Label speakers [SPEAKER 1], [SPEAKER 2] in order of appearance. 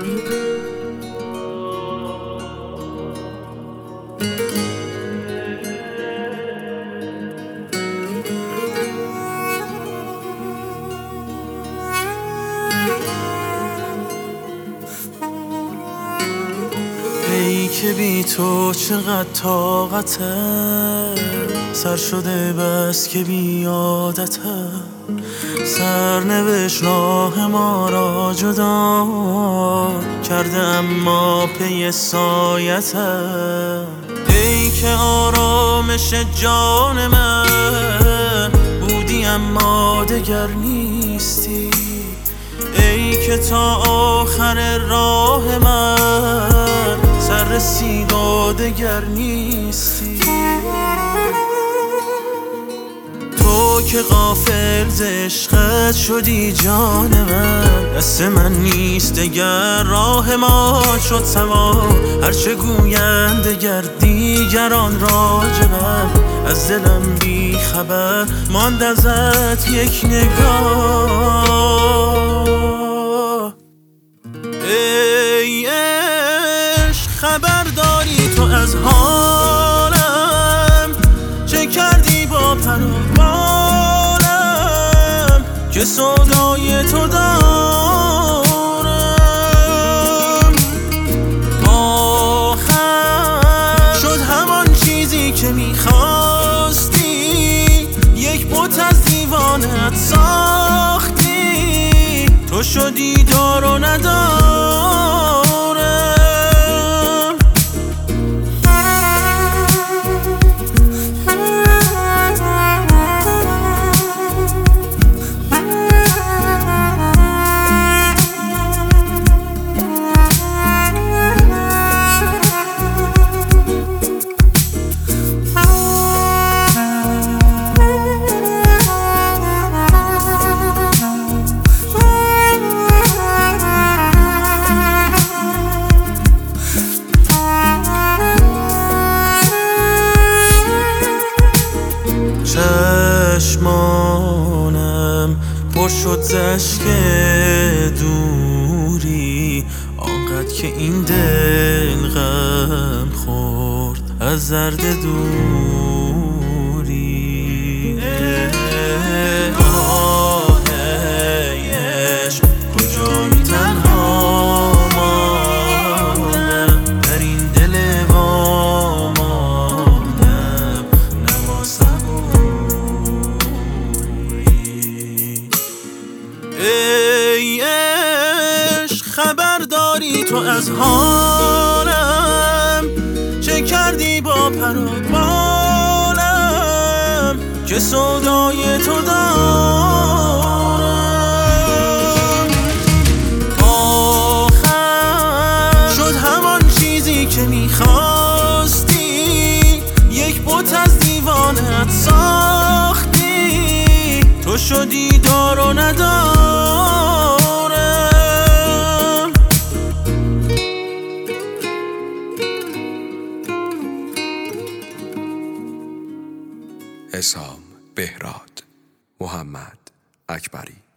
[SPEAKER 1] ای که بی تو چقدر طاقته، سر شده بس که بی عادته، سرنوشت راه ما را جدا کرده اما پی سایته. ای که آرامش جان من بودی اما دگر نیستی، ای که تا آخر راه من سر رسید و دگر نیستی. تو که غافل ز عشقت شدی جان من، دست من نیست دگر راه ما شد سوا. هرچه گویند دگر دیگران راجبم، از دلم بی خبر ماند ازت یک نگاه. ای عشق خبر داری تو از حالم، چه کردی با پر و بالم که سودای تو دارم. آخر شد همان چیزی که میخواستی، یک بت از دیوانت ساختی، تو شدی دار و ندارم. چشمانم پر شد ز اشک دوری، آنقدر که این دل غم خورد از زرد دوری. آه ای عشق کجایی تنها ماندم، در این دل واماندم نما صبوری. ای عشق خبر داری تو از حالم، چه کردی با پر و بالم که سودای تو دارم. آخر شد همان چیزی که میخواستی، یک بت از دیوانت ساختی، تو شدی دار و ندارم.
[SPEAKER 2] حسام بهراد، محمد اکبری.